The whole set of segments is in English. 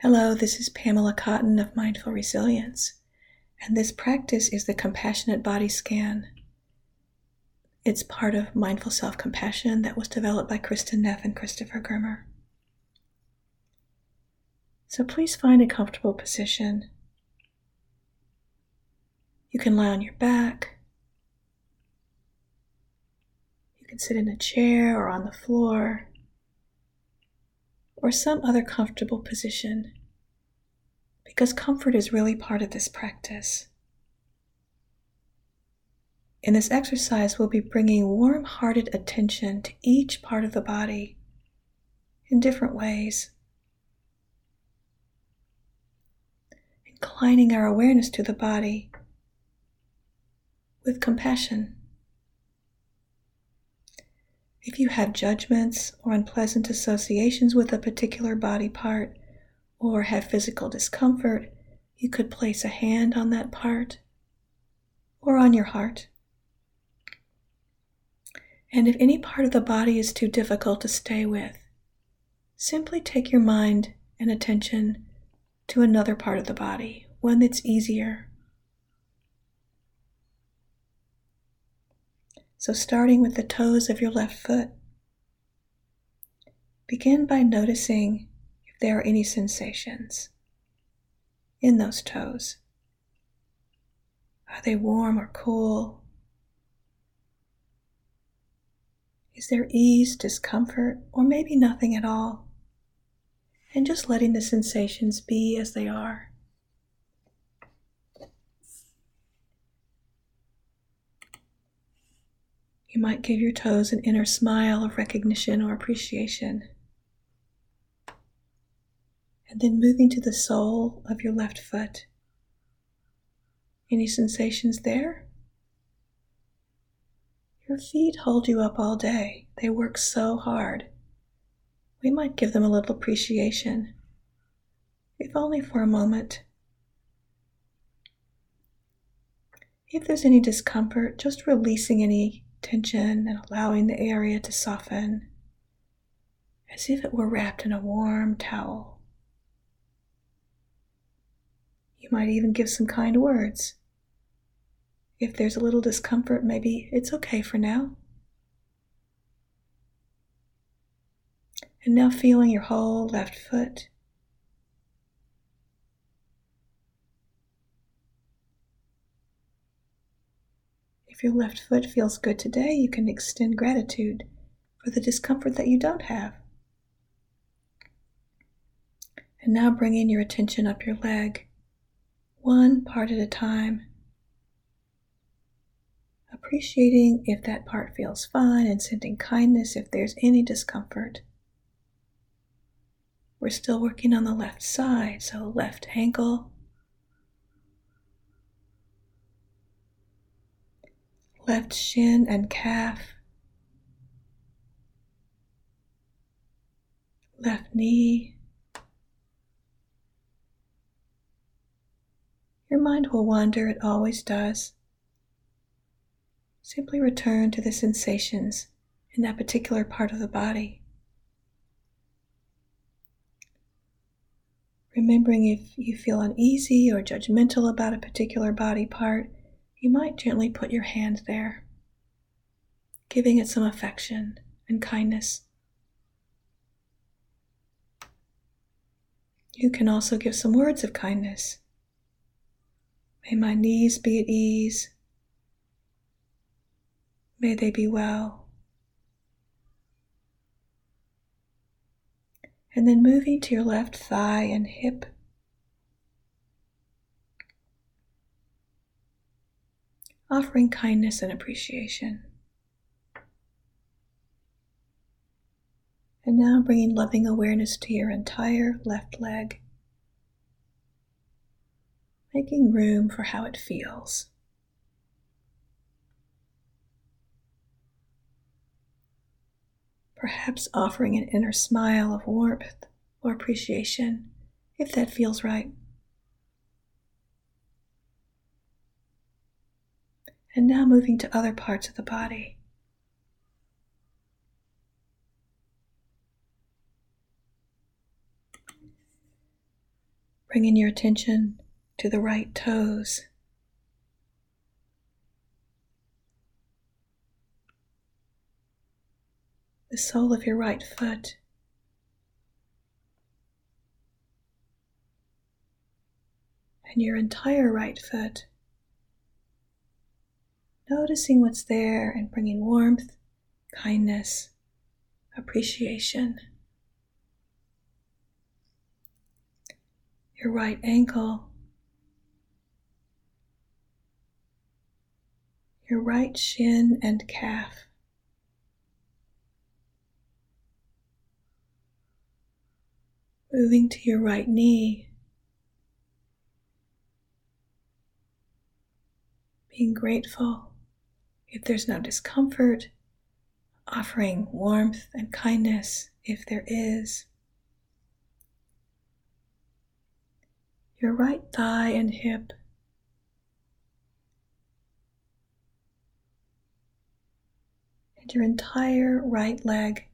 Hello, this is Pamela Cotton of Mindful Resilience, and this practice is the Compassionate Body Scan. It's part of Mindful Self-Compassion that was developed by Kristin Neff and Christopher Germer. So please find a comfortable position. You can lie on your back. You can sit in a chair or on the floor, or some other comfortable position, because comfort is really part of this practice. In this exercise, we'll be bringing warm-hearted attention to each part of the body in different ways, inclining our awareness to the body with compassion. If you have judgments or unpleasant associations with a particular body part, or have physical discomfort, you could place a hand on that part or on your heart. And if any part of the body is too difficult to stay with, simply take your mind and attention to another part of the body, one that's easier. So starting with the toes of your left foot, begin by noticing if there are any sensations in those toes. Are they warm or cool? Is there ease, discomfort, or maybe nothing at all? And just letting the sensations be as they are. You might give your toes an inner smile of recognition or appreciation. And then moving to the sole of your left foot. Any sensations there? Your feet hold you up all day. They work so hard. We might give them a little appreciation, if only for a moment. If there's any discomfort, just releasing any tension and allowing the area to soften, as if it were wrapped in a warm towel. You might even give some kind words. If there's a little discomfort, maybe it's okay for now. And now feeling your whole left foot. If your left foot feels good today, you can extend gratitude for the discomfort that you don't have. And now bringing your attention up your leg, one part at a time. Appreciating if that part feels fine and sending kindness if there's any discomfort. We're still working on the left side, so left ankle, left shin and calf, left knee. Your mind will wander, it always does. Simply return to the sensations in that particular part of the body. Remembering if you feel uneasy or judgmental about a particular body part, you might gently put your hand there, giving it some affection and kindness. You can also give some words of kindness. May my knees be at ease. May they be well. And then moving to your left thigh and hip. Offering kindness and appreciation. And now bringing loving awareness to your entire left leg. Making room for how it feels. Perhaps offering an inner smile of warmth or appreciation, if that feels right. And now moving to other parts of the body. Bringing your attention to the right toes. The sole of your right foot. And your entire right foot. Noticing what's there and bringing warmth, kindness, appreciation. Your right ankle. Your right shin and calf. Moving to your right knee. Being grateful if there's no discomfort, offering warmth and kindness if there is. Your right thigh and hip. And your entire right leg.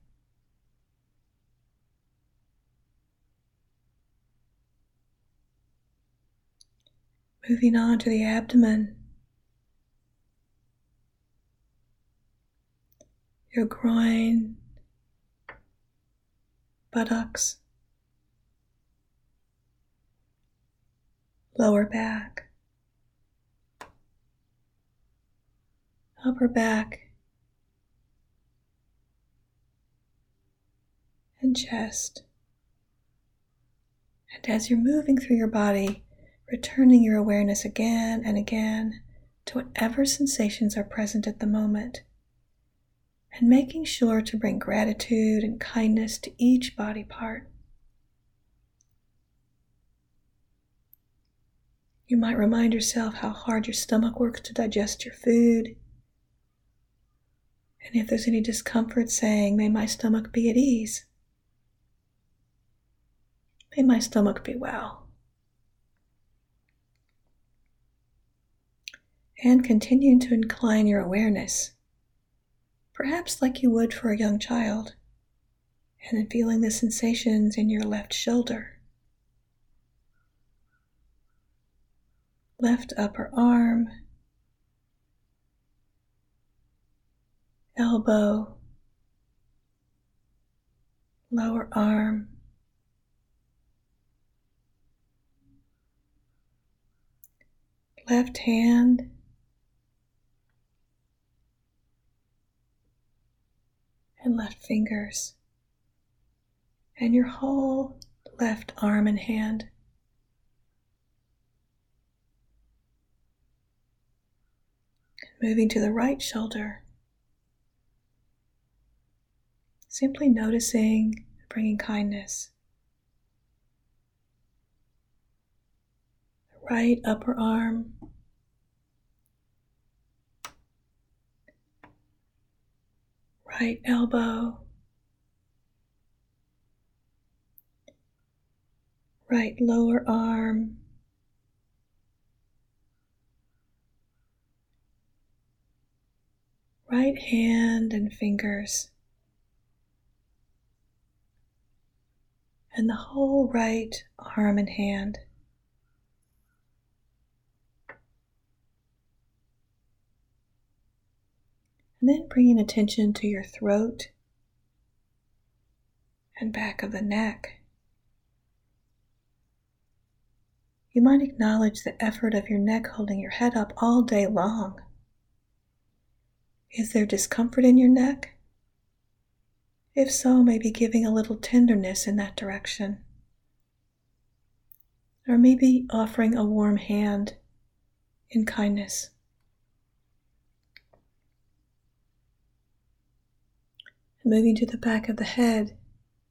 Moving on to the abdomen. Your groin, buttocks, lower back, upper back, and chest. And as you're moving through your body, returning your awareness again and again to whatever sensations are present at the moment, and making sure to bring gratitude and kindness to each body part. You might remind yourself how hard your stomach works to digest your food. And if there's any discomfort, saying, may my stomach be at ease. May my stomach be well. And continuing to incline your awareness, perhaps like you would for a young child, and then feeling the sensations in your left shoulder, left upper arm, elbow, lower arm, left hand, and left fingers, and your whole left arm and hand. Moving to the right shoulder, simply noticing, bringing kindness. The right upper arm, right elbow, right lower arm, right hand and fingers, and the whole right arm and hand. And then bringing attention to your throat and back of the neck. You might acknowledge the effort of your neck holding your head up all day long. Is there discomfort in your neck? If so, maybe giving a little tenderness in that direction. Or maybe offering a warm hand in kindness. Moving to the back of the head,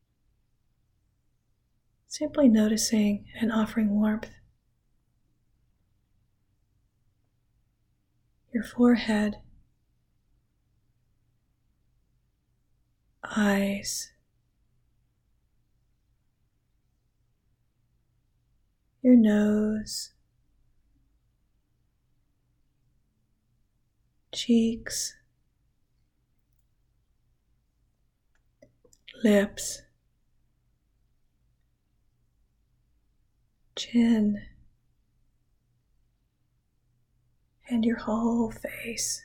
simply noticing and offering warmth. Your forehead, eyes, your nose, cheeks, lips, chin and your whole face.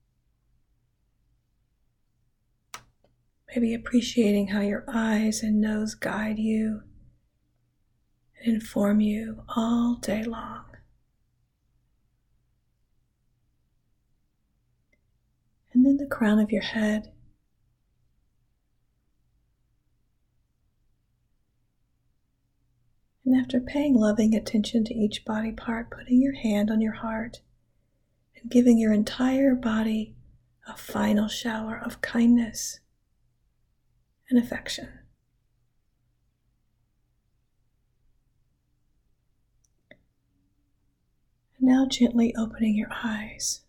Maybe appreciating how your eyes and nose guide you and inform you all day long. And then the crown of your head. And after paying loving attention to each body part, putting your hand on your heart and giving your entire body a final shower of kindness and affection. And now gently opening your eyes.